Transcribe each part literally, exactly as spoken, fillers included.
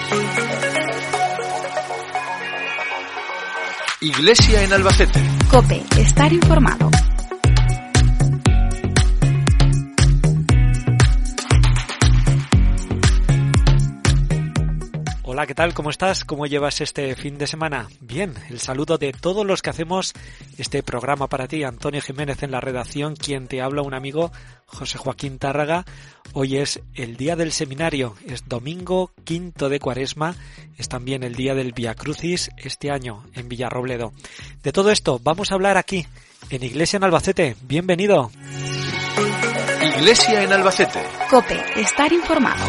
Iglesia en Albacete. COPE, estar informado. Hola, ¿qué tal? ¿Cómo estás? ¿Cómo llevas este fin de semana? Bien, el saludo de todos los que hacemos este programa para ti. Antonio Jiménez en la redacción, quien te habla, un amigo, José Joaquín Tárraga. Hoy es el día del seminario, es domingo quinto de Cuaresma, es también el día del Vía Crucis este año en Villarrobledo. De todo esto vamos a hablar aquí, en Iglesia en Albacete. Bienvenido. Iglesia en Albacete. COPE, estar informado.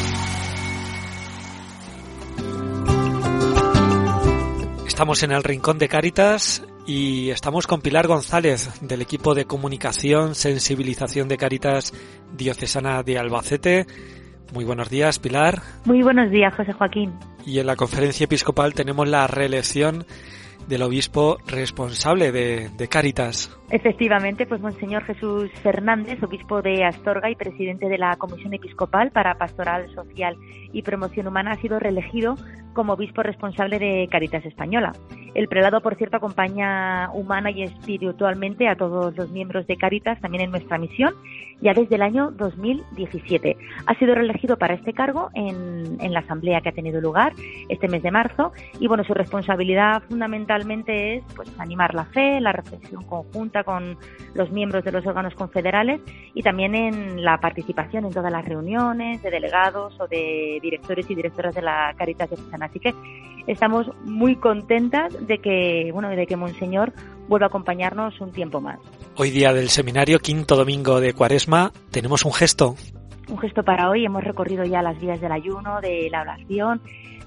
Estamos en el Rincón de Cáritas y estamos con Pilar González del equipo de comunicación, sensibilización de Cáritas Diocesana de Albacete. Muy buenos días, Pilar. Muy buenos días, José Joaquín. Y en la conferencia episcopal tenemos la reelección del obispo responsable de, de Cáritas. Efectivamente, pues Monseñor Jesús Fernández, obispo de Astorga y presidente de la Comisión Episcopal para Pastoral Social y Promoción Humana, ha sido reelegido como obispo responsable de Cáritas Española. El prelado, por cierto, acompaña humana y espiritualmente a todos los miembros de Cáritas, también en nuestra misión, ya desde el año dos mil diecisiete. Ha sido reelegido para este cargo en, en la asamblea que ha tenido lugar este mes de marzo y, bueno, su responsabilidad fundamentalmente es pues animar la fe, la reflexión conjunta con los miembros de los órganos confederales y también en la participación en todas las reuniones de delegados o de directores y directoras de la Cáritas Diocesana. Así que estamos muy contentas de que, bueno, de que Monseñor vuelva a acompañarnos un tiempo más. Hoy día del seminario, quinto domingo de Cuaresma, tenemos un gesto. Un gesto para hoy. Hemos recorrido ya las vías del ayuno, de la oración,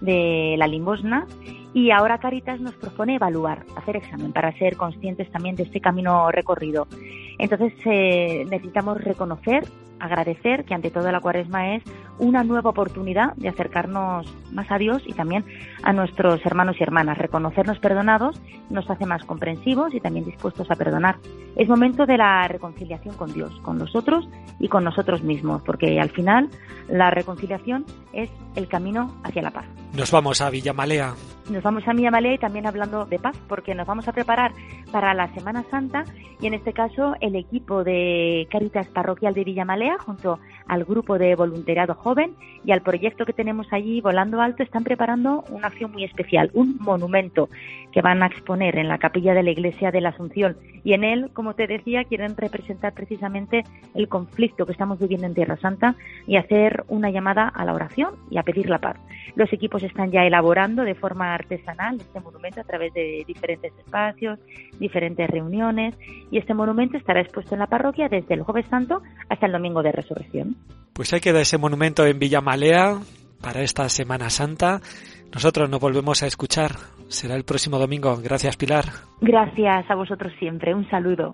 de la limosna, y ahora Cáritas nos propone evaluar, hacer examen para ser conscientes también de este camino recorrido. Entonces eh, necesitamos reconocer, agradecer que ante todo la Cuaresma es una nueva oportunidad de acercarnos más a Dios y también a nuestros hermanos y hermanas. Reconocernos perdonados nos hace más comprensivos y también dispuestos a perdonar. Es momento de la reconciliación con Dios, con los otros y con nosotros mismos, porque al final la reconciliación es el camino hacia la paz. Nos vamos a Villamalea. Nos vamos a Villamalea y también hablando de paz, porque nos vamos a preparar para la Semana Santa y en este caso el equipo de Cáritas Parroquial de Villamalea junto al grupo de voluntariado joven y al proyecto que tenemos allí Volando Alto están preparando una acción muy especial, un monumento que van a exponer en la capilla de la Iglesia de la Asunción y en él, como te decía, quieren representar precisamente el conflicto que estamos viviendo en Tierra Santa y hacer una llamada a la oración y a pedir la paz. Los equipos están ya elaborando de forma artesanal este monumento a través de diferentes espacios, diferentes reuniones y este monumento estará expuesto en la parroquia desde el Jueves Santo hasta el Domingo de Resurrección. Pues ahí queda ese monumento en Villamalea para esta Semana Santa. Nosotros nos volvemos a escuchar. Será el próximo domingo. Gracias, Pilar. Gracias a vosotros siempre. Un saludo.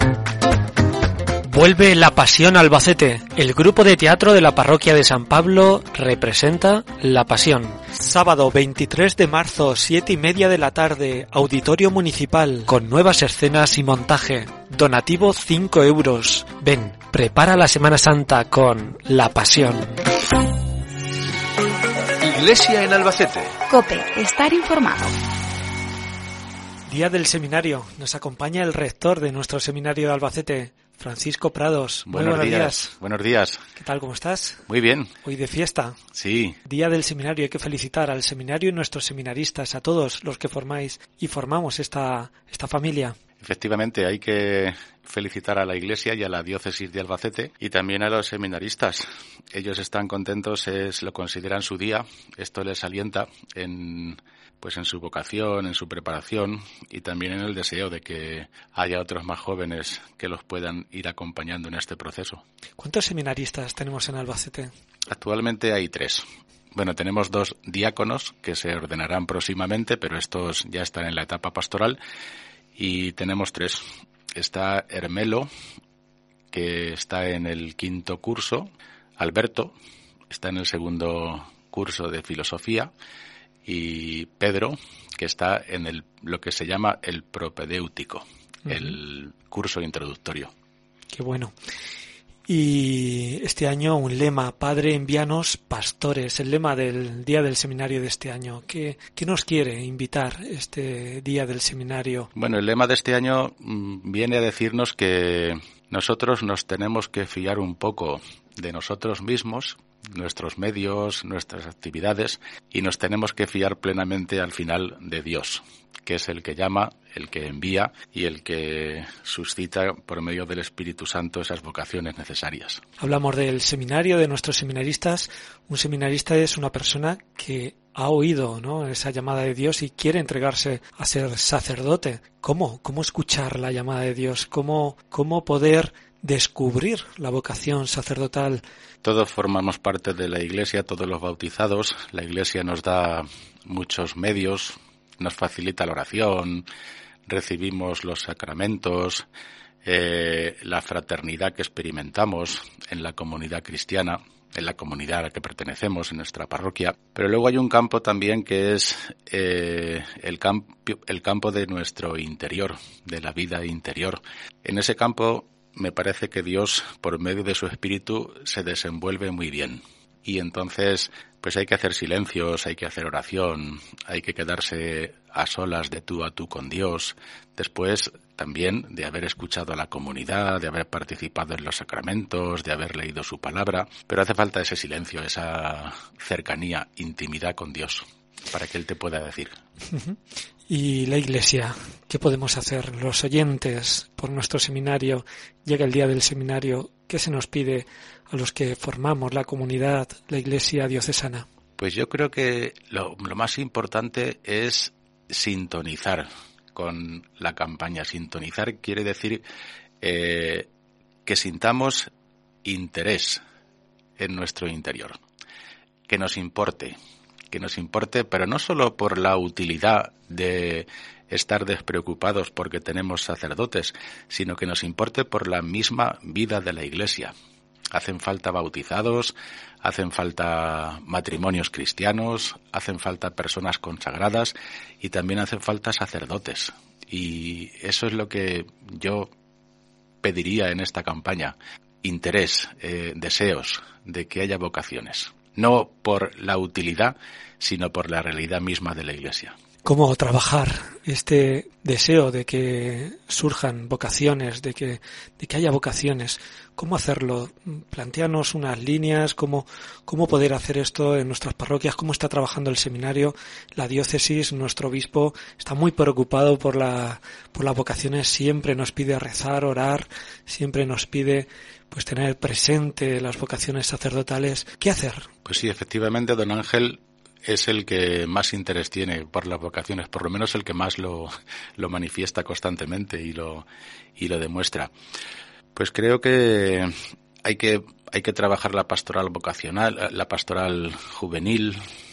Vuelve La Pasión Albacete. El grupo de teatro de la parroquia de San Pablo representa La Pasión. Sábado veintitrés de marzo, siete y media de la tarde, Auditorio Municipal, con nuevas escenas y montaje. Donativo cinco euros. Ven, prepara la Semana Santa con La Pasión. Iglesia en Albacete. COPE, estar informado. Día del seminario. Nos acompaña el rector de nuestro seminario de Albacete, Francisco Prados. Muy buenos, buenos días. días. Buenos días. ¿Qué tal? ¿Cómo estás? Muy bien. Hoy de fiesta. Sí. Día del seminario. Hay que felicitar al seminario y nuestros seminaristas, a todos los que formáis y formamos esta, esta familia. Efectivamente, hay que felicitar a la Iglesia y a la Diócesis de Albacete y también a los seminaristas. Ellos están contentos, es, lo consideran su día. Esto les alienta en, pues en su vocación, en su preparación y también en el deseo de que haya otros más jóvenes que los puedan ir acompañando en este proceso. ¿Cuántos seminaristas tenemos en Albacete? Actualmente hay tres. Bueno, tenemos dos diáconos que se ordenarán próximamente, pero estos ya están en la etapa pastoral. Y tenemos tres. Está Hermelo, que está en el quinto curso. Alberto está en el segundo curso de filosofía. Y Pedro, que está en el lo que se llama el propedéutico, uh-huh. el curso introductorio. Qué bueno. Y este año un lema, Padre, envíanos pastores, el lema del día del seminario de este año. ¿Qué, qué nos quiere invitar este día del seminario? Bueno, el lema de este año mmm, viene a decirnos que nosotros nos tenemos que fiar un poco de nosotros mismos, nuestros medios, nuestras actividades, y nos tenemos que fiar plenamente al final de Dios, que es el que llama, el que envía y el que suscita por medio del Espíritu Santo esas vocaciones necesarias. Hablamos del seminario, de nuestros seminaristas. Un seminarista es una persona que ha oído, ¿no?, esa llamada de Dios y quiere entregarse a ser sacerdote. ¿Cómo? ¿Cómo escuchar la llamada de Dios? ¿Cómo, cómo poder descubrir la vocación sacerdotal? Todos formamos parte de la Iglesia, todos los bautizados. La Iglesia nos da muchos medios, nos facilita la oración, recibimos los sacramentos, eh, la fraternidad que experimentamos en la comunidad cristiana, en la comunidad a la que pertenecemos, en nuestra parroquia. Pero luego hay un campo también que es eh, el, camp- el campo de nuestro interior, de la vida interior. En ese campo me parece que Dios, por medio de su Espíritu, se desenvuelve muy bien. Y entonces, pues hay que hacer silencios, hay que hacer oración, hay que quedarse a solas de tú a tú con Dios. Después, también, de haber escuchado a la comunidad, de haber participado en los sacramentos, de haber leído su palabra. Pero hace falta ese silencio, esa cercanía, intimidad con Dios, para que Él te pueda decir. Y la Iglesia, ¿qué podemos hacer? Los oyentes, por nuestro seminario, llega el día del seminario, ¿qué se nos pide a los que formamos la comunidad, la Iglesia diocesana? Pues yo creo que lo, lo más importante es sintonizar con la campaña. Sintonizar quiere decir eh, que sintamos interés en nuestro interior, que nos importe. que nos importe, pero no solo por la utilidad de estar despreocupados porque tenemos sacerdotes, sino que nos importe por la misma vida de la Iglesia. Hacen falta bautizados, hacen falta matrimonios cristianos, hacen falta personas consagradas y también hacen falta sacerdotes. Y eso es lo que yo pediría en esta campaña. Interés, eh, deseos de que haya vocaciones. No por la utilidad, sino por la realidad misma de la Iglesia. ¿Cómo trabajar este deseo de que surjan vocaciones, de que, de que haya vocaciones? ¿Cómo hacerlo? Plantéanos unas líneas, cómo, cómo poder hacer esto en nuestras parroquias, cómo está trabajando el seminario, la diócesis, nuestro obispo está muy preocupado por la, por las vocaciones, siempre nos pide rezar, orar, siempre nos pide pues tener presente las vocaciones sacerdotales. ¿Qué hacer? Pues sí, efectivamente, don Ángel es el que más interés tiene por las vocaciones, por lo menos el que más lo, lo manifiesta constantemente y lo, y lo demuestra. Pues creo que hay que, hay que trabajar la pastoral vocacional, la pastoral juvenil.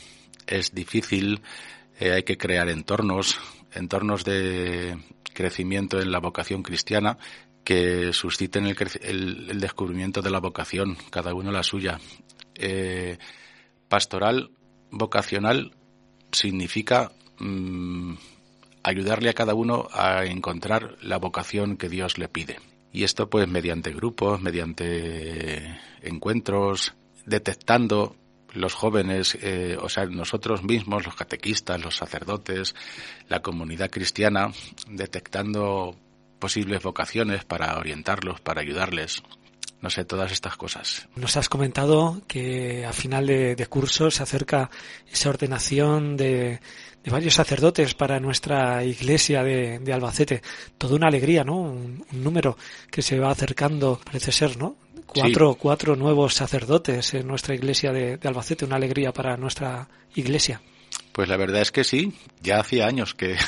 Es difícil, eh, hay que crear entornos, entornos de crecimiento en la vocación cristiana, que susciten el, el, el descubrimiento de la vocación, cada uno la suya. Eh, pastoral vocacional significa mmm, ayudarle a cada uno a encontrar la vocación que Dios le pide. Y esto pues mediante grupos, mediante encuentros, detectando los jóvenes, eh, o sea, nosotros mismos, los catequistas, los sacerdotes, la comunidad cristiana, detectando posibles vocaciones para orientarlos, para ayudarles, no sé, todas estas cosas. Nos has comentado que a final de, de curso se acerca esa ordenación de, de varios sacerdotes para nuestra iglesia de, de Albacete. Toda una alegría, ¿no? Un, un número que se va acercando, parece ser, ¿no? Cuatro, sí. cuatro nuevos sacerdotes en nuestra iglesia de, de Albacete, una alegría para nuestra iglesia. Pues la verdad es que sí, ya hacía años que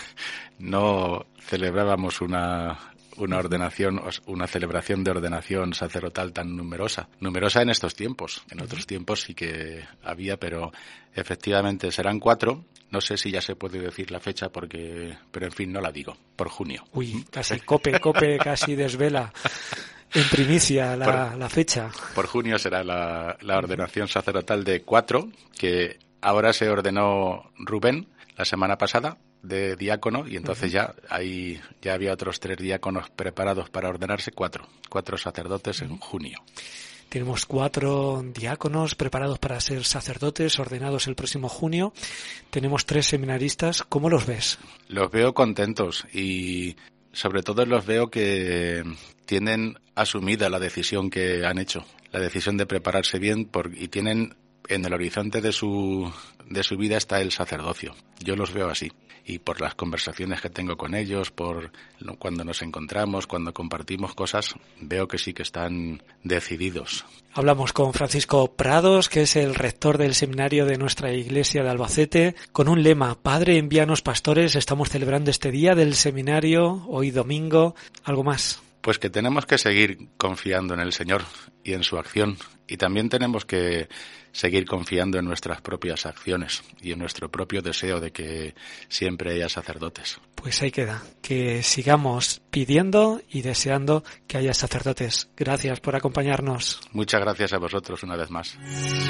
no celebrábamos una, una ordenación, una celebración de ordenación sacerdotal tan numerosa. Numerosa en estos tiempos, en otros tiempos sí que había, pero efectivamente serán cuatro. No sé si ya se puede decir la fecha porque, pero en fin, no la digo, por junio. Uy, casi cope, cope, casi desvela en primicia la, por, la fecha. Por junio será la, la ordenación sacerdotal de cuatro, que ahora se ordenó Rubén la semana pasada, de diácono y entonces uh-huh. ya hay, ya había otros tres diáconos preparados para ordenarse, cuatro, cuatro sacerdotes uh-huh. en junio. Tenemos cuatro diáconos preparados para ser sacerdotes, ordenados el próximo junio. Tenemos tres seminaristas. ¿Cómo los ves? Los veo contentos y sobre todo los veo que tienen asumida la decisión que han hecho, la decisión de prepararse bien por, y tienen en el horizonte de su, de su vida está el sacerdocio. Yo los veo así. Y por las conversaciones que tengo con ellos, por cuando nos encontramos, cuando compartimos cosas, veo que sí que están decididos. Hablamos con Francisco Prados, que es el rector del seminario de nuestra iglesia de Albacete, con un lema: Padre, envíanos pastores. Estamos celebrando este día del seminario, hoy domingo. ¿Algo más? Pues que tenemos que seguir confiando en el Señor y en su acción. Y también tenemos que seguir confiando en nuestras propias acciones y en nuestro propio deseo de que siempre haya sacerdotes. Pues ahí queda, que sigamos pidiendo y deseando que haya sacerdotes. Gracias por acompañarnos. Muchas gracias a vosotros una vez más.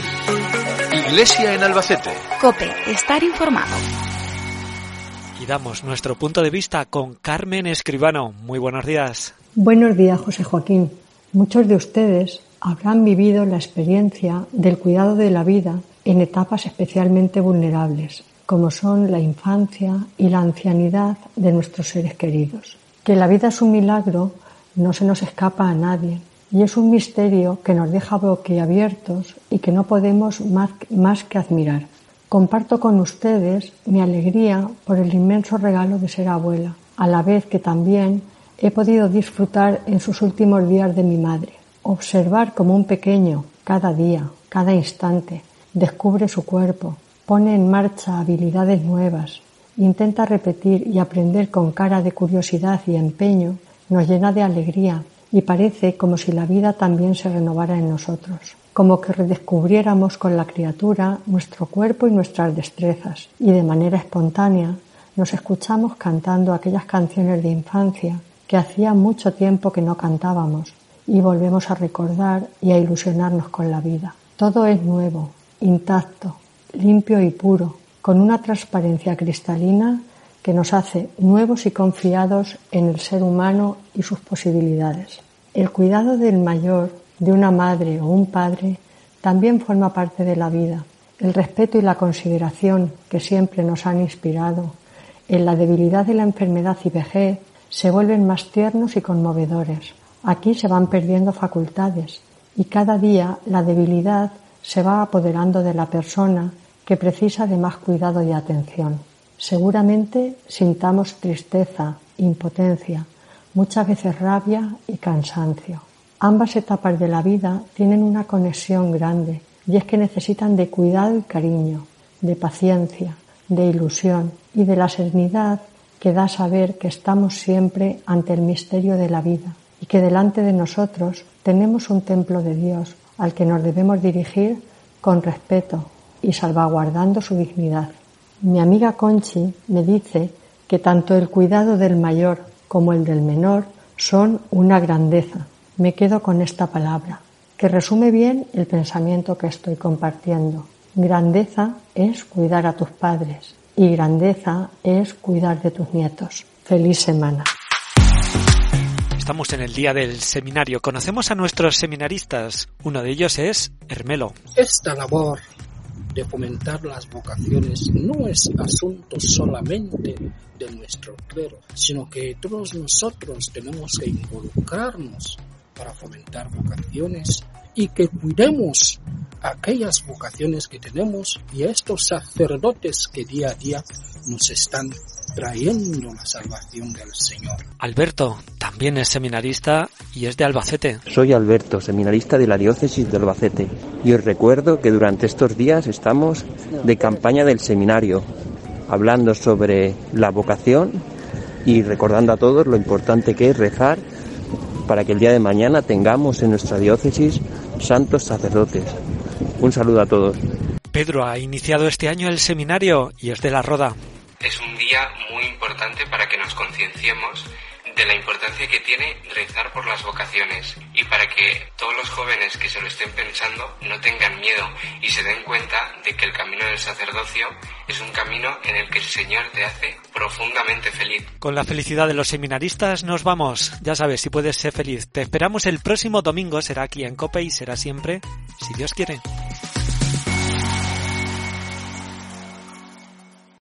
Iglesia en Albacete. COPE, estar informado. Y damos nuestro punto de vista con Carmen Escribano. Muy buenos días. Buenos días, José Joaquín. Muchos de ustedes habrán vivido la experiencia del cuidado de la vida en etapas especialmente vulnerables, como son la infancia y la ancianidad de nuestros seres queridos. Que la vida es un milagro no se nos escapa a nadie y es un misterio que nos deja boquiabiertos y que no podemos más, más que admirar. Comparto con ustedes mi alegría por el inmenso regalo de ser abuela, a la vez que también he podido disfrutar en sus últimos días de mi madre. Observar cómo un pequeño, cada día, cada instante, descubre su cuerpo, pone en marcha habilidades nuevas, intenta repetir y aprender con cara de curiosidad y empeño, nos llena de alegría y parece como si la vida también se renovara en nosotros, como que redescubriéramos con la criatura nuestro cuerpo y nuestras destrezas, y de manera espontánea nos escuchamos cantando aquellas canciones de infancia que hacía mucho tiempo que no cantábamos, y volvemos a recordar y a ilusionarnos con la vida. Todo es nuevo, intacto, limpio y puro, con una transparencia cristalina que nos hace nuevos y confiados en el ser humano y sus posibilidades. El cuidado del mayor, de una madre o un padre, también forma parte de la vida. El respeto y la consideración que siempre nos han inspirado en la debilidad de la enfermedad y vejez se vuelven más tiernos y conmovedores. Aquí se van perdiendo facultades y cada día la debilidad se va apoderando de la persona que precisa de más cuidado y atención. Seguramente sintamos tristeza, impotencia, muchas veces rabia y cansancio. Ambas etapas de la vida tienen una conexión grande y es que necesitan de cuidado y cariño, de paciencia, de ilusión y de la serenidad que da saber que estamos siempre ante el misterio de la vida y que delante de nosotros tenemos un templo de Dios al que nos debemos dirigir con respeto y salvaguardando su dignidad. Mi amiga Conchi me dice que tanto el cuidado del mayor como el del menor son una grandeza. Me quedo con esta palabra, que resume bien el pensamiento que estoy compartiendo. Grandeza es cuidar a tus padres y grandeza es cuidar de tus nietos. ¡Feliz semana! Estamos en el día del seminario. Conocemos a nuestros seminaristas. Uno de ellos es Hermelo. Esta labor de fomentar las vocaciones no es asunto solamente de nuestro clero, sino que todos nosotros tenemos que involucrarnos para fomentar vocaciones y que cuidemos aquellas vocaciones que tenemos y a estos sacerdotes que día a día nos están trayendo la salvación del Señor. Alberto también es seminarista y es de Albacete. Soy Alberto, seminarista de la diócesis de Albacete, y os recuerdo que durante estos días estamos de campaña del seminario, hablando sobre la vocación y recordando a todos lo importante que es rezar para que el día de mañana tengamos en nuestra diócesis santos sacerdotes. Un saludo a todos. Pedro ha iniciado este año el seminario y es de La Roda. Es un día muy importante para que nos concienciemos de la importancia que tiene rezar por las vocaciones y para que todos los jóvenes que se lo estén pensando no tengan miedo y se den cuenta de que el camino del sacerdocio es un camino en el que el Señor te hace profundamente feliz. Con la felicidad de los seminaristas nos vamos. Ya sabes, si puedes ser feliz. Te esperamos el próximo domingo, será aquí en COPE y será siempre, si Dios quiere.